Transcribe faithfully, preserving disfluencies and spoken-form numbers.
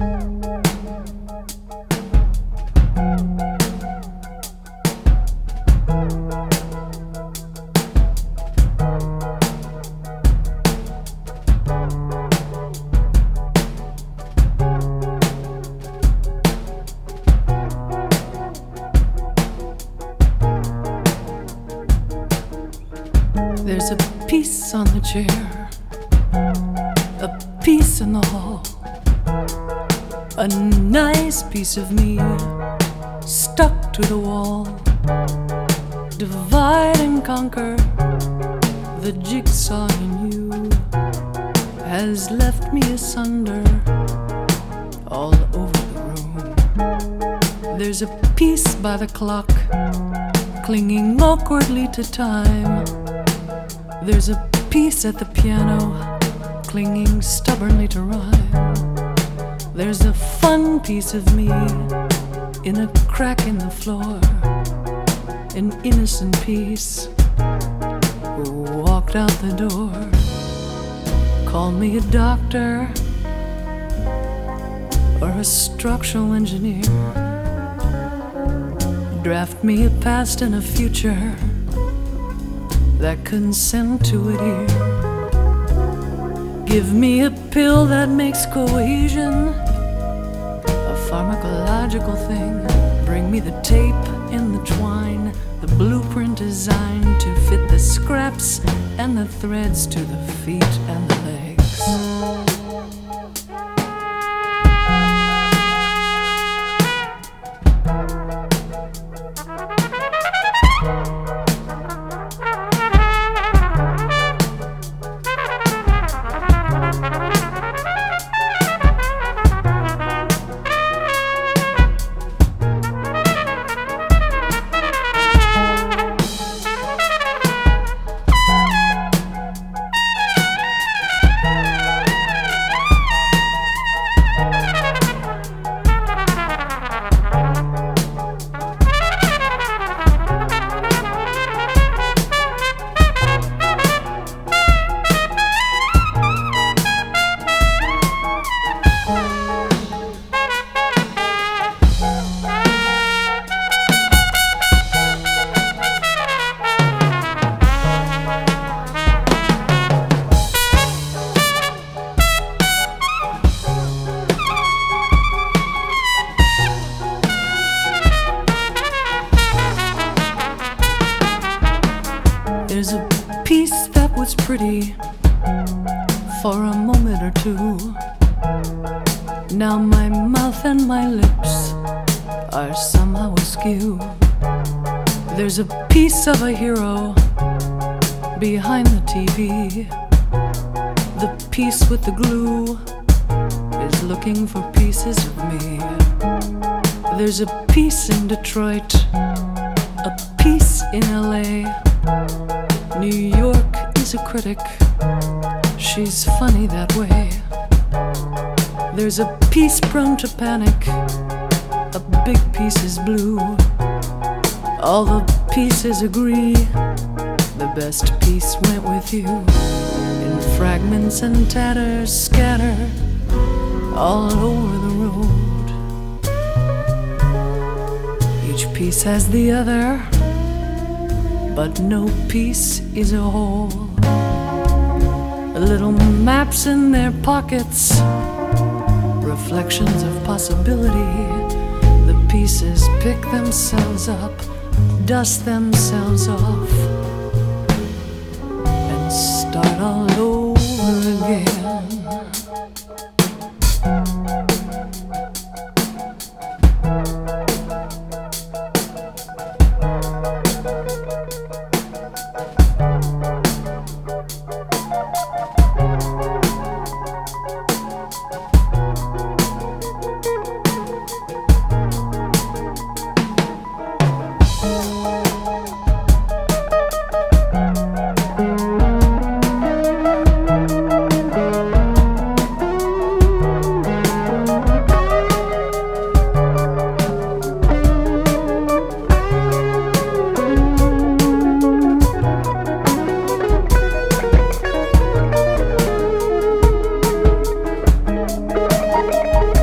There's a piece on the chair, a piece in the hall, a nice piece of me stuck to the wall. Divide and conquer, the jigsaw in you has left me asunder all over the room. There's a piece by the clock, clinging awkwardly to time. There's a piece at the piano, clinging stubbornly to rhyme. There's a fun piece of me in a crack in the floor, an innocent piece who walked out the door. Call me a doctor or a structural engineer. Draft me a past and a future that consent to it here. Give me a pill that makes cohesion a pharmacological thing. Bring me the tape and the twine, the blueprint designed to fit the scraps and the threads to the feet and the legs. There's a piece that was pretty for a moment or two. Now my mouth and my lips are somehow askew. There's a piece of a hero behind the T V. The piece with the glue is looking for pieces of me. There's a piece in Detroit, a piece in L A. New York is a critic, she's funny that way. There's a piece prone to panic, a big piece is blue. All the pieces agree, the best piece went with you. In fragments and tatters scatter all over the road. Each piece has the other, but no piece is a whole. Little maps in their pockets, reflections of possibility. The pieces pick themselves up, dust themselves off, and start all over again. Thank you.